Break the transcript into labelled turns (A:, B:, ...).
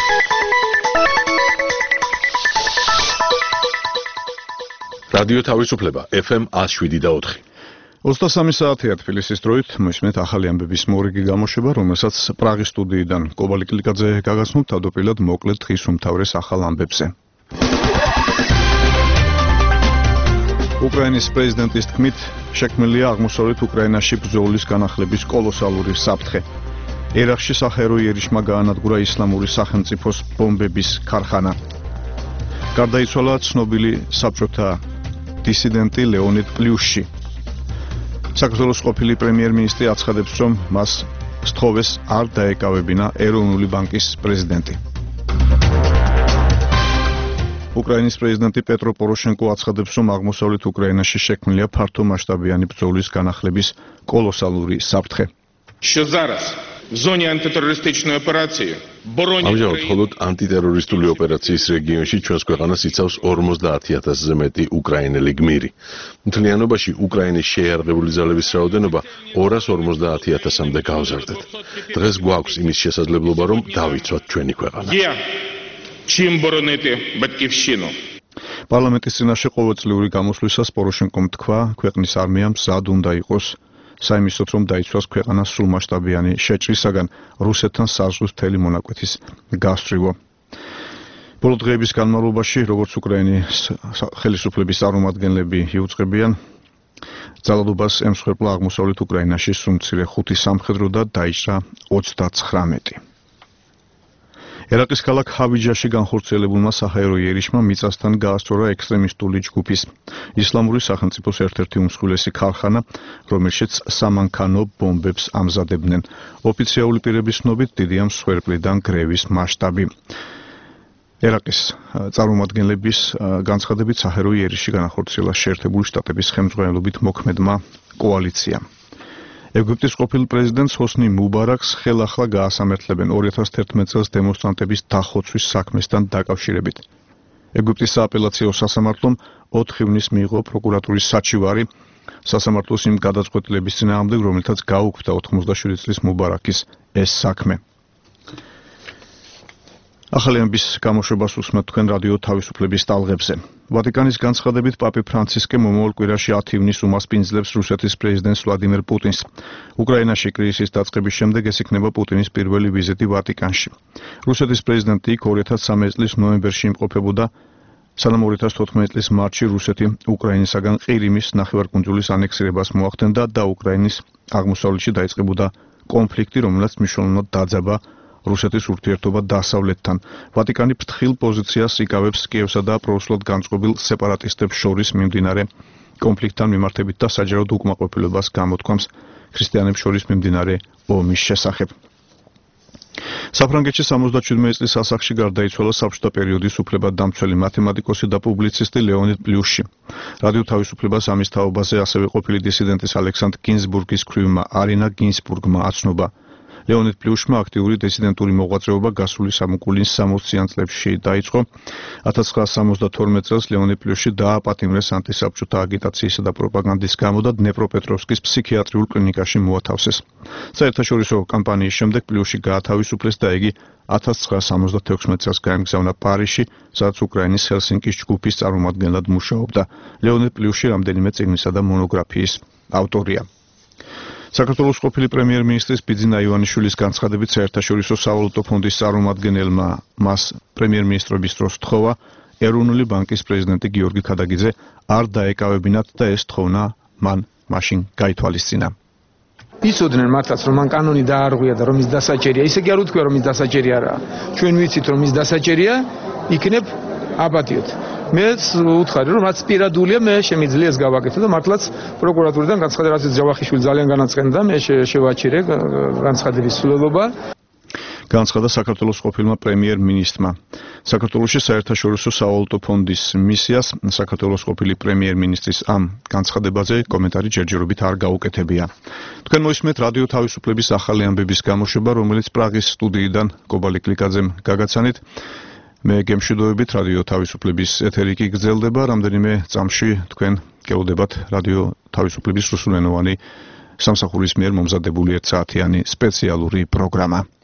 A: რადიო თავისუფლება FM 107.4.
B: 23 საათია თბილისის დროით მოისმენთ ახალი ამბების მორიგი გამოშვება, რომელსაც პრაღის სტუდიიდან კობალი კლიკაძე გაგაცნობთ თავდაპირველად მოკლედ დღის უმთავრეს ახალ ამბებზე. უკრაინის პრეზიდენტის თქმით, შექმნილია აღმოსავლეთ უკრაინაში ბრძოლის განახლების კოლოსალური საფრთხე. ერაყში საჰაერო იერიშმა გაანადგურა ისლამური სახელმწიფოს ბომბების ქარხანა. გარდაიცვალა ცნობილი საბჭოთა დისიდენტი ლეონიდ პლიუშჩი. საქართველოს ყოფილი პრემიერ-მინისტრი აცხადებს, რომ მას სთხოვეს არ დაეკავებინა ეროვნული ბანკის პრეზიდენტი. უკრაინის პრეზიდენტი პეტრო პოროშენკო აცხადებს, რომ აღმოსავლეთ უკრაინაში შექმნილია ფართომასშტაბიანი ბრძოლის განახლების კოლოსალური საფრთხე.
C: Що зараз в зоні антитерористичної операції
A: ამჟამად მხოლოდ ანტიტერორისტული ოპერაციის რეგიონში ჩვენს ქვეყანას იცავს 50,000-ზე მეტი უკრაინელი გმირი. მთლიანობაში უკრაინის შეიარაღებული ძალების რაოდენობა 250,000-მდე გავზარდეთ. დღეს გვაქვს იმის შესაძლებლობა, რომ დავიცვათ ჩვენი ქვეყანა.
C: Чим боронити батьківщину?
B: პარლამენტის წინაშე ყოველწლიური გამოსვლისას პოროშენკომ თქვა, ქვეყნის არმია მზად უნდა იყოს საიმისოდ, რომ დაიცვას ქვეყანას სრულმასშტაბიანი შეჭრისაგან რუსეთთან საზღვის მთელი მონაკვეთის გასწვრივო. ბოლო დღეების განმავლობაში, როგორც უკრაინის ხელისუფლების წარმომადგენლები იუწყებიან, ძალადობას ემსხვერპლა აღმოსავლეთ უკრაინაში სრულმცირე 5 სამხედრო და დაიჭრა 39. ერაყის ქალაქ ჰავიჯაში განხორციელებულმა საჰაერო იერიშმა მიწასთან გაასწორა ექსტრემისტული ჯგუფის ისლამური სახელმწიფოს ერთ-ერთი უმსხვილესი ქარხანა, რომელშიც სამანქანო ბომბებს ამზადებდნენ. ოფიციალური პირების ცნობით, დიდია მსხვერპლიდან გრევის მასშტაბი. ერაყის წარმომადგენლების განცხადებით, საჰაერო იერიში განახორციელა შეერთებული შტატების ხელმძღვანელობით მოქმედმა კოალიციამ. ეგვიპტის ყოფილ პრეზიდენტს ჰოსნი მუბარაკს ხელახლა გაასამართლებენ 2011 წელს დემონსტრანტების დახოცვის საქმესთან დაკავშირებით. ეგვიპტის სააპელაციო სასამართლომ 4 ივნისს მიიღო პროკურატურის საჩივარი სასამართლოს იმ გადაწყვეტილების წინააღმდეგ, რომელთაც გაუქმდა 87 წლის მუბარაკის ეს საქმე. ახალი ამბის გამოშვებას უსმენთ თქვენ რადიო თავისუფლების ტალღებზე. ვატიკანის განცხადებით, პაპი ფრანცისკე მომავალ კვირაში 10 ივნისს უმასპინძლებს რუსეთის პრეზიდენტს ვლადიმერ პუტინს. უკრაინაში კრიზისის დაწყების შემდეგ ეს იქნება პუტინის პირველი ვიზიტი ვატიკანში. რუსეთის პრეზიდენტი იქ 2013 წლის ნოემბერში იმყოფებოდა, სანამ 2014 წლის მარტში რუსეთი უკრაინისაგან ყირიმის ნახევარკუნძულის ანექსირებას მოახდენდა და უკრაინის აღმოსავლეთში დაიწყებოდა კონფლიქტი, რომელსაც მნიშვნელოვნად დაძაბა რუსეთის ურთიერთობა დასავლეთთან. ვატიკანი ფრთხილ პოზიციას იკავებს კიევსა და პრორუსულად განწყობილ სეპარატისტებს შორის მიმდინარე კონფლიქტთან მიმართებით და საჯაროდ უკმაყოფილებას გამოთქვამს ქრისტიანებს შორის მიმდინარე ომის შესახებ. საფრანგეთში 77 წლის ასაკში გარდაიცვალა საბჭოთა პერიოდის უფლებადამცველი მათემატიკოსი და პუბლიცისტი ლეონიდ პლიუშჩი. რადიო თავისუფლებას ამის თაობაზე ასევე ყოფილი დისიდენტის ალექსანდრ გინზბურგის ქვრივმა არინა გინზბურგმა აცნობა. ლეონიდ პლიუშჩმა აქტიური დისიდენტური მოღვაწეობა გასული სამუკულის 60-იან წლებში დაიწყო. 1972 წელს ლეონიდ პლიუშჩი დააპატიმრეს ანტისაბჭოთა აგიტაციისა და პროპაგანდის გამო და დნეპროპეტროვსკის ფსიქიატრიულ კლინიკაში მოათავსეს. საერთაშორისო კამპანიის შემდეგ პლიუშჩი გაათავისუფლეს და იგი 1976 წელს გაემგზავნა პარიზში, სადაც უკრაინის ჰელსინკის ჯგუფის წარმომადგენლად მუშაობდა. ლეონიდ პლიუშჩი რამდენიმე წიგნისა და მონოგრაფიის ავტორია. საქართველოს ყოფილი პრემიერ-მინისტრის ბიძინა ივანიშვილის განცხადებით, საერთაშორისო სავალუტო ფონდის წარმომადგენელმა მას პრემიერ-მინისტრობის დროს თხოვა ეროვნული ბანკის პრეზიდენტი გიორგი ქადაგიძე არ დაეკავებინათ და ეს თხოვნა მან მაშინ გაითვალისწინა.
D: იცოდნენ მართლაც, რომ მან კანონი დაარღვია და რომ ის დასაჭერია. ისე კი არ უთქვია, რომ ის დასაჭერი არაა. ჩვენ ვიცით, რომ ის დასაჭერია, იქნებ აპატიოთ. მეც უთხარი, რომ რაც პირადულია, მე შემიძლია ეს გავაკეთო და მართლაც პროკურატურიდან განცხადება, რაც ჯავახიშვილი ძალიან განაცხენდა, მე შევაჩერე განცხადების სრულობა.
B: განცხადა საქართველოს ყოფილმა პრემიერ-მინისტრმა. საქართველოში საერთაშორისო სავალუტო ფონდის მისიას საქართველოს ყოფილი პრემიერ-მინისტრის ამ განცხადებაზე კომენტარი ჯერჯერობით არ გაუკეთებია. თქვენ მოისმენთ რადიო თავისუფლების ახალი ამბების გამოშვება, რომელიც პრაღის სტუდიიდან კობალი კლიკაძემ გაგაცანით. მე გემშვიდობებით რადიო თავისუფლების ეთერი კი გრძელდება, რამდენიმე წამში თქვენ გეუდებათ რადიო თავისუფლების რუსულენოვანი სამსახურის მიერ მომზადებული 1 საათიანი სპეციალური პროგრამა.